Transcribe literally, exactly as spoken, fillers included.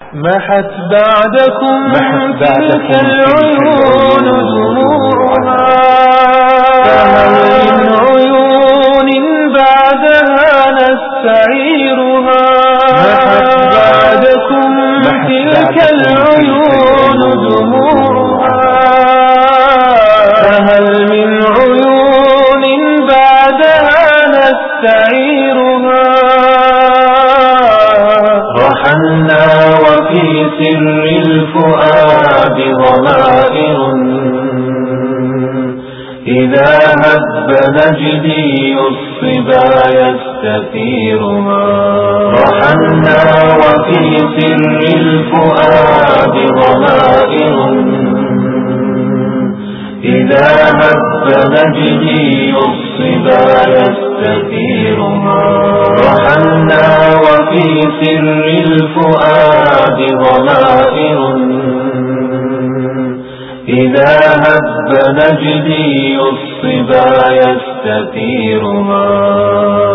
محت بعدكم تلك العيون دموعها، فهل من عيون بعدها نستعيرها؟ محت بعدكم تلك العيون دموعها، فهل من عيون بعدها نستعيرها؟ رحلنا وفي سر الفؤاد ضمائر، إذا هب نجدي الصبا يستثيرها. رحلنا وفي سر الفؤاد ضمائر، إذا هب نجدي الصبا يستثيرها. رحلنا وفي سر الفؤاد ضمائر، إذا هب نجدي الصبا يستثيرها.